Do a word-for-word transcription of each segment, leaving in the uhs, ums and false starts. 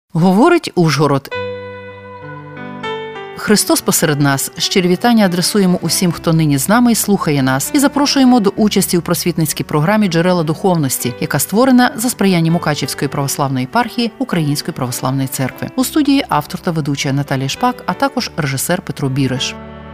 Говорить Ужгород. Христос посеред нас. Щирі вітання адресуємо усім, хто нині з нами і слухає нас, і запрошуємо до участі у просвітницькій програмі «Джерела духовності», яка створена за сприяння Мукачівської православної єпархії Української православної церкви. У студії автор та ведуча Наталія Шпак, а також режисер Петро Біриш.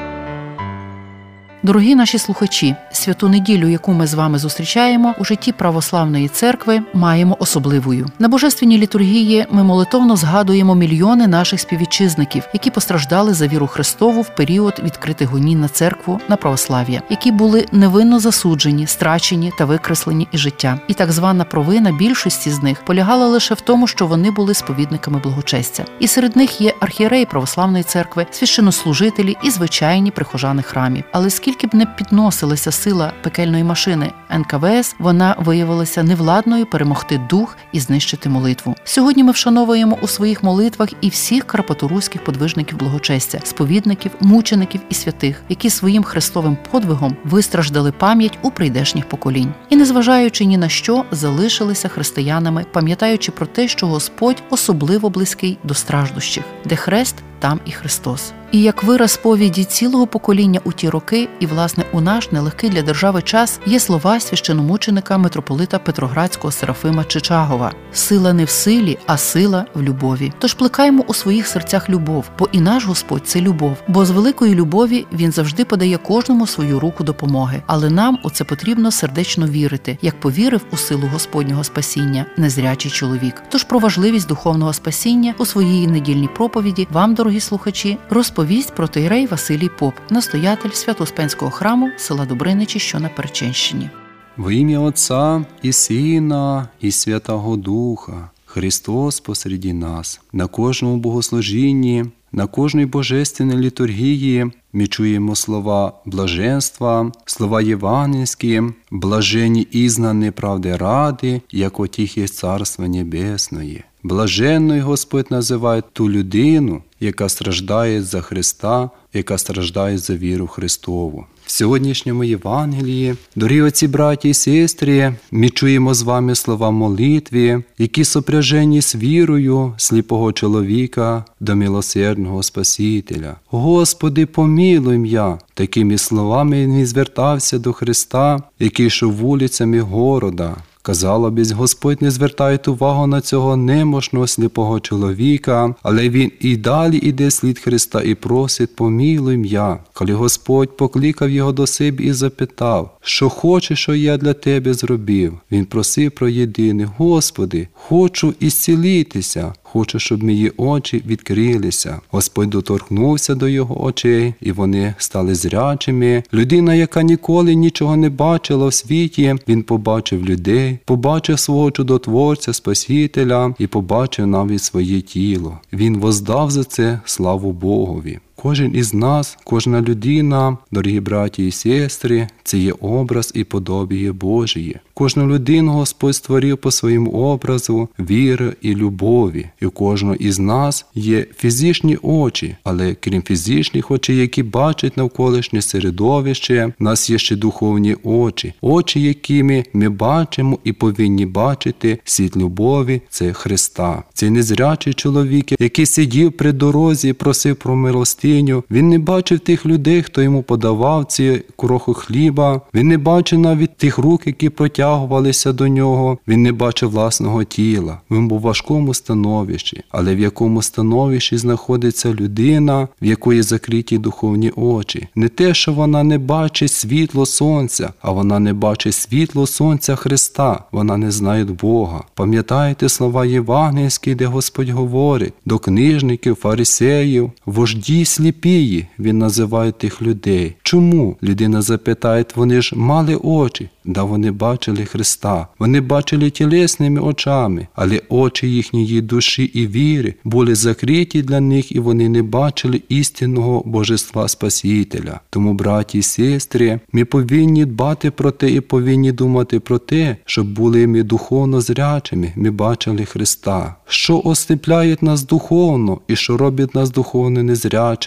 Дорогі наші слухачі, святу неділю, яку ми з вами зустрічаємо, у житті православної церкви маємо особливою. На божественній літургії ми молитовно згадуємо мільйони наших співвітчизників, які постраждали за віру Христову в період відкритих гонінь на церкву, на православ'я, які були невинно засуджені, страчені та викреслені із життя. І так звана провина більшості з них полягала лише в тому, що вони були сповідниками благочестя. І серед них є архієреї православної церкви, священнослужителі і звичайні прихожани храмів. Але скільки б не підносилася сила пекельної машини ен ка ве ес, вона виявилася невладною перемогти дух і знищити молитву. Сьогодні ми вшановуємо у своїх молитвах і всіх карпаторуських подвижників благочестя, сповідників, мучеників і святих, які своїм христовим подвигом вистраждали пам'ять у прийдешніх поколінь. І незважаючи ні на що, залишилися християнами, пам'ятаючи про те, що Господь особливо близький до страждущих, де хрест, там і Христос. І як вираз сповіді цілого покоління у ті роки, і, власне, у наш нелегкий для держави час, є слова священомученика митрополита Петроградського Серафима Чичагова: «Сила не в силі, а сила в любові». Тож плекаємо у своїх серцях любов, бо і наш Господь – це любов. Бо з великої любові Він завжди подає кожному свою руку допомоги. Але нам у це потрібно сердечно вірити, як повірив у силу Господнього спасіння незрячий чоловік. Тож про важливість духовного спасіння у своїй недільній проповіді вам, дорогі слухачі, розповість протоієрей Василій Поп, настоятель Свято-Успенського храму села Добриничі, що на Перечинщині. Во ім'я Отця і Сина, і Святого Духа, Христос посереді нас. На кожному богослужінні, на кожній божественній літургії ми чуємо слова блаженства, слова євангельські: «Блажені ізнані правди ради, як от їх є Царство Небесне». Блаженною Господь називає ту людину, яка страждає за Христа, яка страждає за віру Христову. В сьогоднішньому Євангелії, дорогі отці, браті і сестри, ми чуємо з вами слова молитви, які сопряжені з вірою сліпого чоловіка до милосердного Спасителя. «Господи, помилуй м'я!» Такими словами він звертався до Христа, який йшов вулицями города. Казалось, Господь не звертає увагу на цього немощного сліпого чоловіка, але він і далі іде слід Христа і просить: «Помилуй м'я». Коли Господь покликав його до себе і запитав: «Що хочеш, що я для тебе зробив?» Він просив про єдине: «Господи, хочу ісцілитися, хочу, щоб мої очі відкрилися». Господь доторкнувся до його очей, і вони стали зрячими. Людина, яка ніколи нічого не бачила в світі, він побачив людей, побачив свого чудотворця, Спасителя і побачив навіть своє тіло. Він воздав за це славу Богові. Кожен із нас, кожна людина, дорогі браті і сестри, це є образ і подобіє Божіє. Кожну людину Господь створив по своєму образу віри і любові. І у кожного із нас є фізичні очі, але крім фізичних очей, які бачать навколишнє середовище, в нас є ще духовні очі. Очі, якими ми бачимо і повинні бачити світ любові – це Христа. Цей незрячий чоловік, який сидів при дорозі і просив про милостиню, він не бачив тих людей, хто йому подавав ці крохи хліба. Він не бачив навіть тих рук, які протягувалися до нього. Він не бачив власного тіла. Він був у важкому становищі. Але в якому становищі знаходиться людина, в якої закриті духовні очі? Не те, що вона не бачить світло сонця, а вона не бачить світло сонця Христа. Вона не знає Бога. Пам'ятаєте слова євангельські, де Господь говорить до книжників, фарисеїв: «Вожді сліпії», він називає тих людей. Чому? Людина запитає: вони ж мали очі. Да, вони бачили Христа. Вони бачили тілесними очами, але очі їхньої душі і віри були закриті для них, і вони не бачили істинного Божества Спасителя. Тому, браті і сестри, ми повинні дбати про те і повинні думати про те, щоб були ми духовно зрячими, ми бачили Христа. Що осліпляє нас духовно і що робить нас духовно незрячими?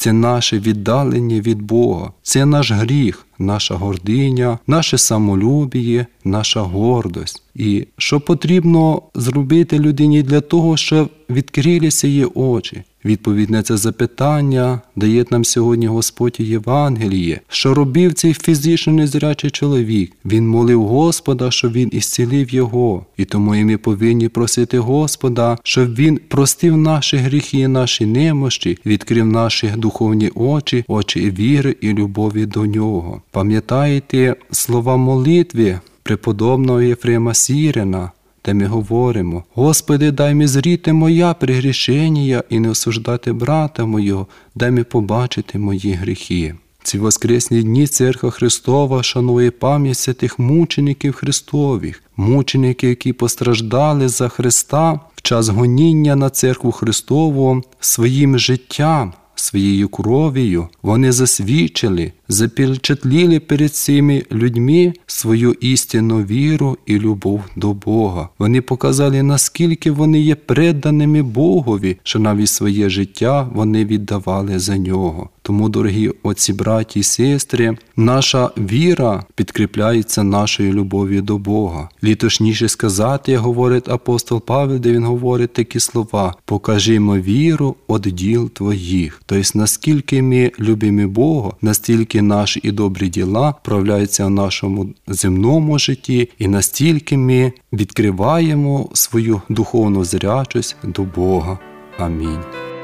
це наше віддалення від Бога, це наш гріх, наша гординя, наше самолюбіє, наша гордость. І що потрібно зробити людині для того, щоб відкрилися її очі? Відповідь на це запитання дає нам сьогодні Господь у Євангелії. Що робив цей фізично незрячий чоловік? Він молив Господа, щоб Він ісцілив його. І тому і ми повинні просити Господа, щоб Він простив наші гріхи і наші немощі, відкрив наші духовні очі, очі віри і любові до Нього. Пам'ятаєте слова молитви преподобного Єфрема Сирина, де ми говоримо: «Господи, дай ми зріти моя прегрішення і не осуждати брата мого, дай ми побачити мої гріхи». Ці воскресні дні Церква Христова шанує пам'ять святих мучеників Христових, мучеників, які постраждали за Христа в час гоніння на Церкву Христову своїм життям, своєю кров'ю. Вони засвідчили, запечатліли перед цими людьми свою істинну віру і любов до Бога. Вони показали, наскільки вони є преданими Богові, що навіть своє життя вони віддавали за Нього. Тому, дорогі отці, браті і сестри, наша віра підкріпляється нашою любов'ю до Бога. Літошніше сказати, говорить апостол Павел, де він говорить такі слова: «Покажімо віру од діл твоїх». Тобто, наскільки ми любимо Бога, настільки наші і добрі діла проявляються в нашому земному житті, і настільки ми відкриваємо свою духовну зрячість до Бога. Амінь.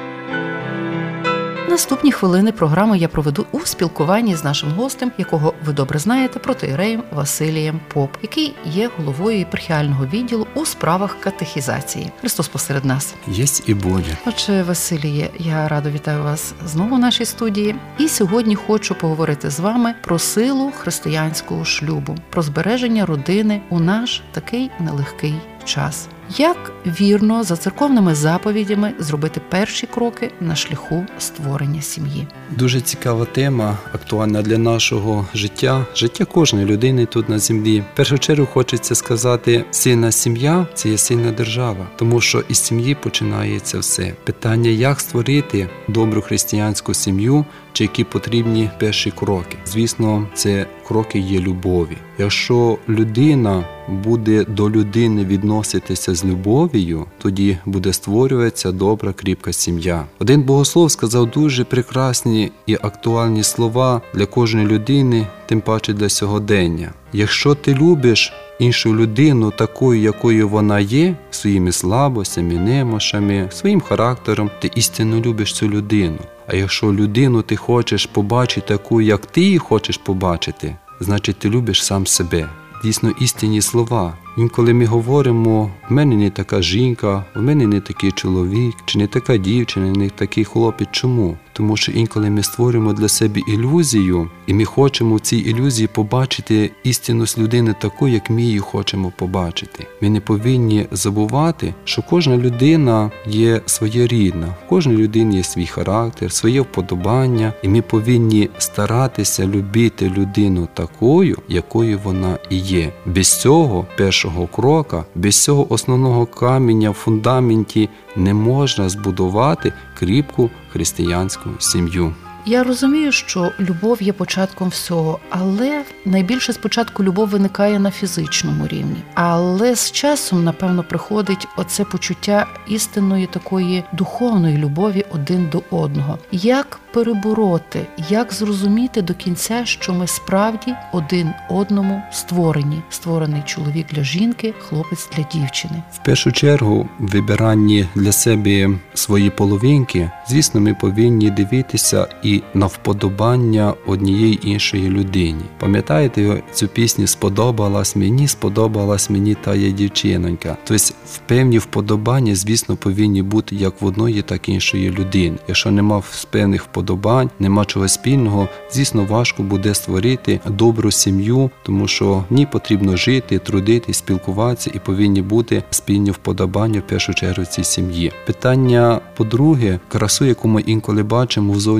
Наступні хвилини програми я проведу у спілкуванні з нашим гостем, якого ви добре знаєте, протоіереєм Василієм Поп, який є головою єпархіального відділу у справах катехізації. Христос посеред нас. Єсть і буде. Отже, Василіє, я радо вітаю вас знову в нашій студії. І сьогодні хочу поговорити з вами про силу християнського шлюбу, про збереження родини у наш такий нелегкий час. Як вірно за церковними заповідями зробити перші кроки на шляху створення сім'ї? Дуже цікава тема, актуальна для нашого життя, життя кожної людини тут на землі. В першу чергу хочеться сказати, сильна сім'я – це є сильна держава, тому що із сім'ї починається все. Питання, як створити добру християнську сім'ю, чи які потрібні перші кроки. Звісно, це кроки є любові. Якщо людина буде до людини відноситися з любов'ю, тоді буде створюватися добра, кріпка сім'я. Один богослов сказав дуже прекрасні і актуальні слова для кожної людини, тим паче для сьогодення. Якщо ти любиш іншу людину такою, якою вона є, своїми слабостями, немощами, своїм характером, ти істинно любиш цю людину. А якщо людину ти хочеш побачити таку, як ти її хочеш побачити, значить ти любиш сам себе. Дійсно істинні слова. Інколи ми говоримо: в мене не така жінка, в мене не такий чоловік, чи не така дівчина, не такий хлопець. Чому? Тому що інколи ми створюємо для себе ілюзію, і ми хочемо в цій ілюзії побачити істинність людини таку, як ми її хочемо побачити. Ми не повинні забувати, що кожна людина є своєрідна, в кожній людині є свій характер, своє вподобання, і ми повинні старатися любити людину такою, якою вона і є. Без цього першого крока, без цього основного каменя в фундаменті не можна збудувати кріпку християнську сім'ю. Я розумію, що любов є початком всього, але найбільше спочатку любов виникає на фізичному рівні. Але з часом, напевно, приходить оце почуття істинної такої духовної любові один до одного. Як перебороти, як зрозуміти до кінця, що ми справді один одному створені. Створений чоловік для жінки, хлопець для дівчини. В першу чергу, в вибиранні для себе свої половинки, звісно, ми повинні дивитися і на вподобання однієї іншої людині. Пам'ятаєте цю пісню «Сподобалась мені, сподобалась мені та є дівчинонька». Тобто в певні вподобання, звісно, повинні бути як в одної, так і іншої людини. Якщо нема певних вподобань, нема чогось спільного, звісно, важко буде створити добру сім'ю, тому що в ній потрібно жити, трудити, спілкуватися, і повинні бути спільні вподобання в першу чергу в цій сім'ї. Питання, по-друге, красу, яку ми інколи бачимо в зовнішньому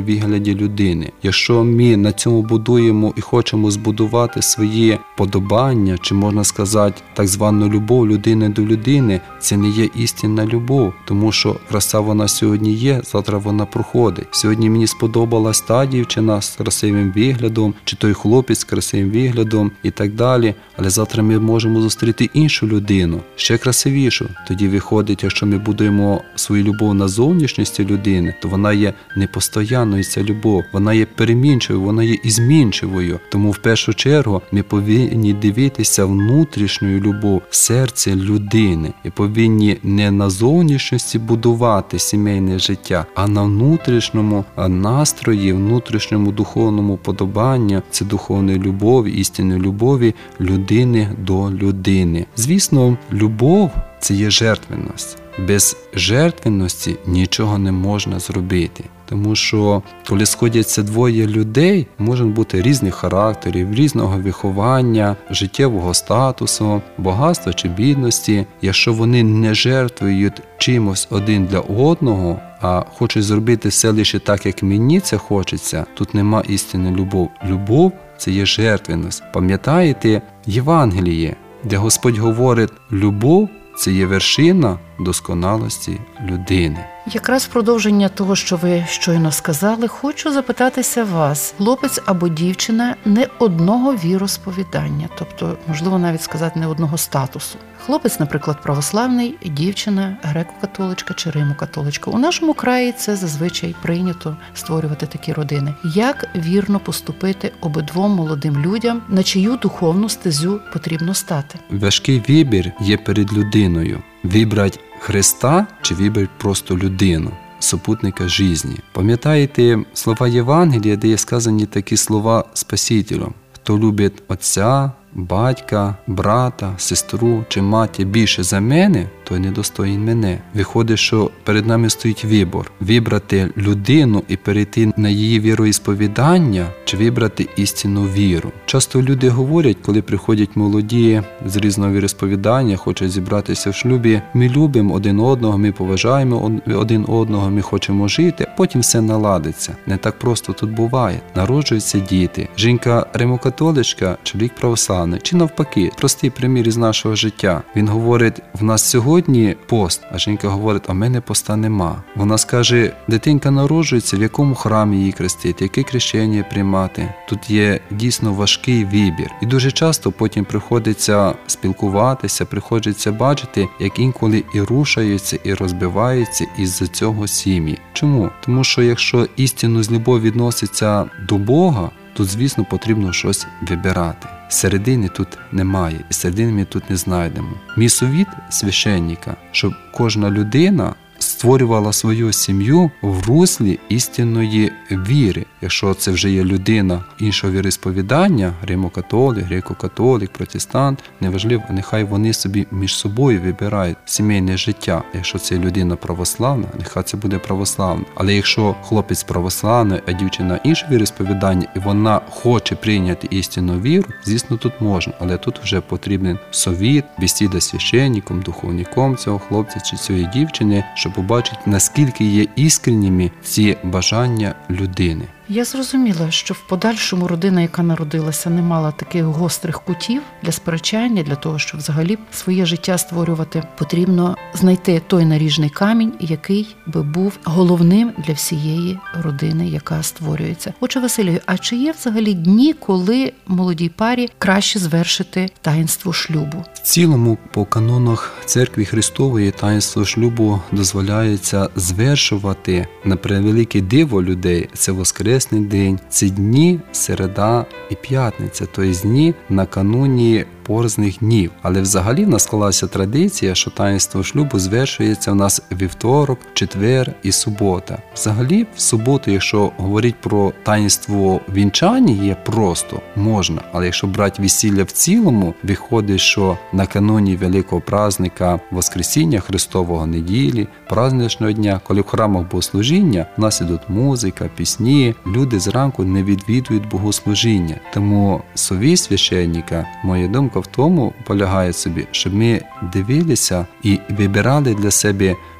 вигляді людини. Якщо ми на цьому будуємо і хочемо збудувати свої подобання, чи можна сказати, так звану любов людини до людини, це не є істинна любов, тому що краса вона сьогодні є, завтра вона проходить. Сьогодні мені сподобалась та дівчина з красивим виглядом, чи той хлопець з красивим виглядом і так далі, але завтра ми можемо зустріти іншу людину, ще красивішу. Тоді виходить, якщо ми будуємо свою любов на зовнішності людини, то вона є непостоянною, ця любов, вона є перемінчивою, вона є і змінчивою. Тому в першу чергу ми повинні дивитися внутрішню любов, серце людини, і повинні не на зовнішності будувати сімейне життя, а на внутрішньому настрої, внутрішньому духовному подобанні, це духовної любові, істинної любові людини до людини. Звісно, любов – це є жертвенність. Без жертвенності нічого не можна зробити. Тому що, коли сходяться двоє людей, можуть бути різних характерів, різного виховання, життєвого статусу, багатства чи бідності. Якщо вони не жертвують чимось один для одного, а хочуть зробити все лише так, як мені це хочеться, тут нема істинної любові. Любов – це є жертвенність. Пам'ятаєте Євангеліє, де Господь говорить, любов – це є вершина досконалості людини. Якраз в продовження того, що ви щойно сказали, хочу запитатися вас. Хлопець або дівчина не одного віросповідання, тобто, можливо, навіть сказати, не одного статусу. Хлопець, наприклад, православний, дівчина греко-католичка чи римо-католичка. У нашому краї це зазвичай прийнято створювати такі родини. Як вірно поступити обидвом молодим людям, на чию духовну стезю потрібно стати? Важкий вибір є перед людиною. Вибрати Христа чи вибрати просто людину, супутника житті. Пам'ятаєте слова Євангелія, де є сказані такі слова Спасителю? Хто любить отця, батька, брата, сестру чи матір більше за мене, той недостоїн мене. Виходить, що перед нами стоїть вибір. Вибрати людину і перейти на її віроісповідання, чи вибрати істинну віру. Часто люди говорять, коли приходять молоді з різного віросповідання, хочуть зібратися в шлюбі, ми любимо один одного, ми поважаємо один одного, ми хочемо жити, потім все наладиться. Не так просто тут буває. Народжуються діти. Жінка римокатоличка, чоловік православний, чи навпаки, простий примір із нашого життя. Він говорить, в нас сьогодні пост, а жінка говорить, а в мене поста нема. Вона скаже, дитинка народжується, в якому храмі її крестити, яке хрещення приймати. Тут є дійсно важкий вибір. І дуже часто потім приходиться спілкуватися, приходиться бачити, як інколи і рушаються, і розбиваються із-за цього сім'ї. Чому? Тому що якщо істинно з любов'ю відноситься до Бога, то, звісно, потрібно щось вибирати. Середини тут немає, і середини ми тут не знайдемо. Мій совіт священника, щоб кожна людина створювала свою сім'ю в руслі істинної віри. Якщо це вже є людина іншого віросповідання, римокатолик, греко-католик, протестант, неважливо, нехай вони собі між собою вибирають сімейне життя. Якщо це людина православна, нехай це буде православна. Але якщо хлопець православний, а дівчина іншого віросповідання, і вона хоче прийняти істинну віру, звісно, тут можна, але тут вже потрібен совіт, бесіда з священником, духовником цього хлопця чи цієї дівчини, щоб побачити, наскільки є іскренніми ці бажання людини. Я зрозуміла, що в подальшому родина, яка народилася, не мала таких гострих кутів для сперечання, для того, щоб взагалі своє життя створювати. Потрібно знайти той наріжний камінь, який би був головним для всієї родини, яка створюється. Отже, Василію, а чи є взагалі дні, коли молодій парі краще звершити таїнство шлюбу? В цілому, по канонах Церкви Христової таїнство шлюбу дозволяється звершувати на превелике диво людей. Це Воскресний день, це дні середа і п'ятниця, тобто дні накануні порізних днів. Але взагалі в нас склалася традиція, що таїнство шлюбу звершується в нас вівторок, четвер і субота. Взагалі, в суботу, якщо говорити про таїнство вінчання, є просто, можна. Але якщо брати весілля в цілому, виходить, що накануні великого праздника Воскресіння Христового неділі, праздничного дня, коли в храмах богослужіння, в нас ідуть музика, пісні, люди зранку не відвідують богослужіння. Тому совість священника, моя думка в тому полягає собі, щоб ми дивилися і вибирали для себе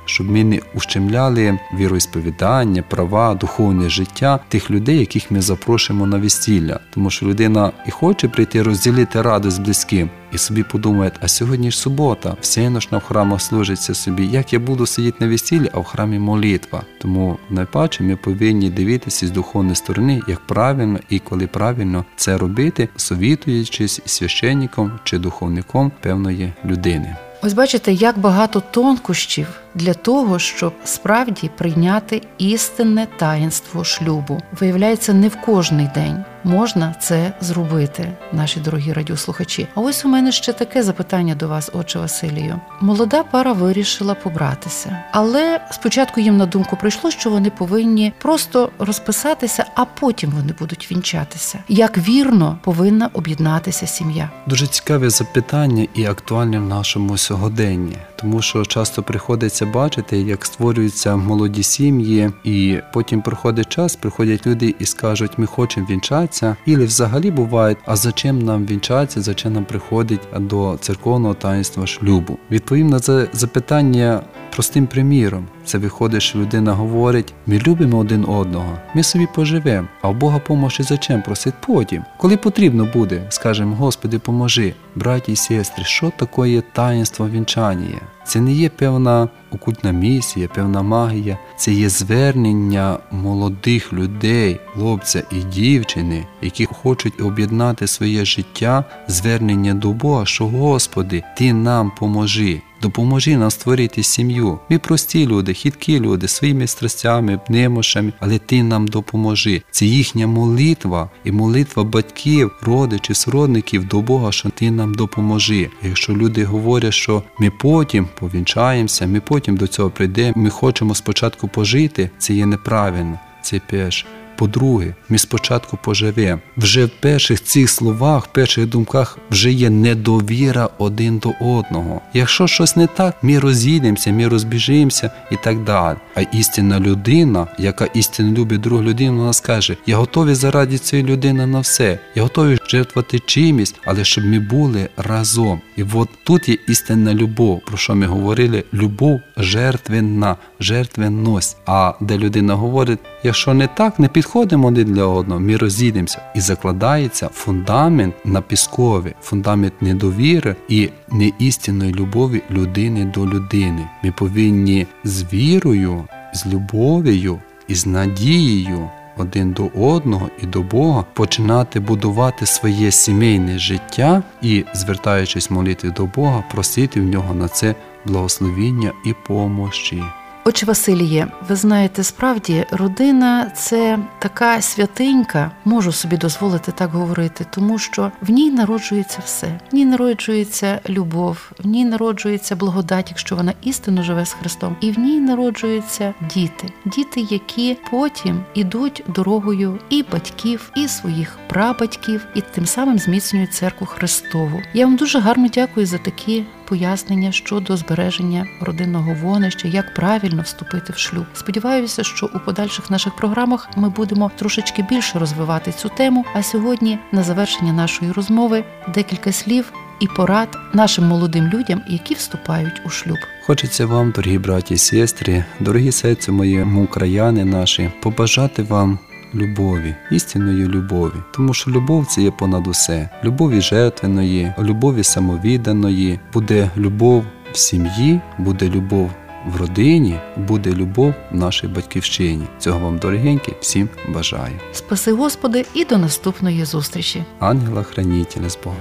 щоб ми не ущемляли віросповідання, права, духовне життя тих людей, яких ми запрошуємо на весілля. Тому що людина і хоче прийти розділити радість з близьким, і собі подумає, а сьогодні ж субота, всеночно в храмах служиться собі, як я буду сидіти на весіллі, а в храмі молитва. Тому найпаче ми повинні дивитися з духовної сторони, як правильно і коли правильно це робити, совітуючись із священником чи духовником певної людини. Ось бачите, як багато тонкощів для того, щоб справді прийняти істинне таїнство шлюбу. Виявляється, не в кожний день можна це зробити, наші дорогі радіослухачі. А ось у мене ще таке запитання до вас, отче Василію. Молода пара вирішила побратися, але спочатку їм на думку прийшло, що вони повинні просто розписатися, а потім вони будуть вінчатися. Як вірно повинна об'єднатися сім'я? Дуже цікаве запитання і актуальне в нашому сьогоденні, тому що часто приходиться бачити, як створюються молоді сім'ї, і потім проходить час, приходять люди і скажуть, ми хочемо вінчатися, і взагалі буває, а зачем нам вінчатися, зачем нам приходить до церковного таїнства шлюбу? Відповім на це запитання простим приміром. Це виходить, що людина говорить, ми любимо один одного, ми собі поживемо, а в Бога помощі зачем просить потім? Коли потрібно буде, скажемо, Господи, поможи. Браті і сестри, що таке таїнство вінчання? Це не є певна окультна місія, певна магія, це є звернення молодих людей, хлопця і дівчини, які хочуть об'єднати своє життя, звернення до Бога, що Господи, Ти нам поможи. Допоможи нам створити сім'ю. Ми прості люди, хиткі люди, своїми страстями, немощами, але Ти нам допоможи. Це їхня молитва і молитва батьків, родичів, сродників до Бога, що Ти нам допоможи. Якщо люди говорять, що ми потім повінчаємося, ми потім до цього прийдемо, ми хочемо спочатку пожити, це є неправильно. Це перше. По-друге, ми спочатку поживемо. Вже в перших цих словах, в перших думках вже є недовіра один до одного. Якщо щось не так, ми розійдемося, ми розбіжимося і так далі. А істинна людина, яка істинно любить другу людину, вона скаже, я готовий заради цієї людини на все. Я готовий жертвувати чимось, але щоб ми були разом. І от тут є істинна любов, про що ми говорили, любов жертвенна, жертвенність. А де людина говорить, якщо не так, не підходимо один для одного, ми розійдемося. І закладається фундамент на піскові, фундамент недовіри і неістинної любові людини до людини. Ми повинні з вірою, з любов'ю і з надією один до одного і до Бога починати будувати своє сімейне життя і, звертаючись молитви до Бога, просити в нього на це благословіння і помощі. Отче Василіє, ви знаєте, справді, родина – це така святинька, можу собі дозволити так говорити, тому що в ній народжується все. В ній народжується любов, в ній народжується благодать, якщо вона істинно живе з Христом, і в ній народжуються діти. Діти, які потім ідуть дорогою і батьків, і своїх прабатьків, і тим самим зміцнюють церкву Христову. Я вам дуже гарно дякую за такі пояснення щодо збереження родинного вогнища, як правильно вступити в шлюб. Сподіваюся, що у подальших наших програмах ми будемо трошечки більше розвивати цю тему, а сьогодні на завершення нашої розмови декілька слів і порад нашим молодим людям, які вступають у шлюб. Хочеться вам, дорогі браті і сестри, дорогі серцю моєму краяни наші, побажати вам любові, істинної любові. Тому що любов – це є понад усе. Любові жертвеної, любові самовідданої, буде любов в сім'ї, буде любов в родині, буде любов в нашій батьківщині. Цього вам, дорогенькі, всім бажаю. Спаси, Господи, і до наступної зустрічі. Ангела-хранителя з Богом.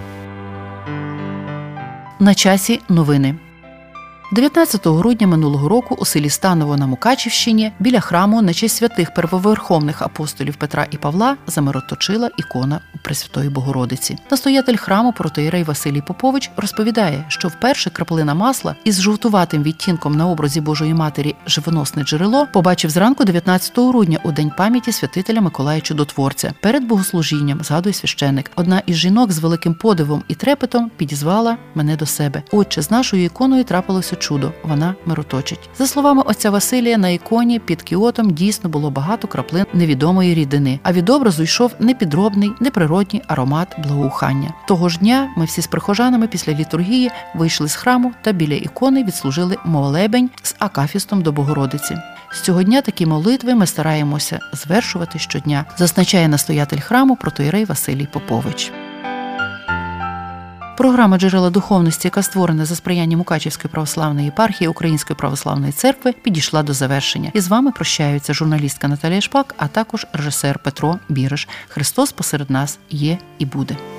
На часі новини. дев'ятнадцятого грудня минулого року у селі Станово на Мукачівщині біля храму на честь святих первоверховних апостолів Петра і Павла замироточила ікона у Пресвятої Богородиці. Настоятель храму протоієрей Василій Попович розповідає, що вперше краплина масла із жовтуватим відтінком на образі Божої Матері «Живоносне джерело» побачив зранку дев'ятнадцятого грудня у день пам'яті святителя Миколая Чудотворця. Перед богослужінням, згадує священник, одна із жінок з великим подивом і трепетом підізвала мене до себе. Отче, з нашою іконою трапилося чудо, вона мироточить. За словами отця Василія, на іконі під кіотом дійсно було багато краплин невідомої рідини, а від образу йшов непідробний, неприродній аромат благоухання. Того ж дня ми всі з прихожанами після літургії вийшли з храму та біля ікони відслужили молебень з акафістом до Богородиці. З цього дня такі молитви ми стараємося звершувати щодня, зазначає настоятель храму протоієрей Василій Попович. Програма «Джерела духовності», яка створена за сприяння Мукачівської православної єпархії Української православної церкви, підійшла до завершення. І з вами прощаються журналістка Наталія Шпак, а також режисер Петро Біриш. Христос посеред нас є і буде.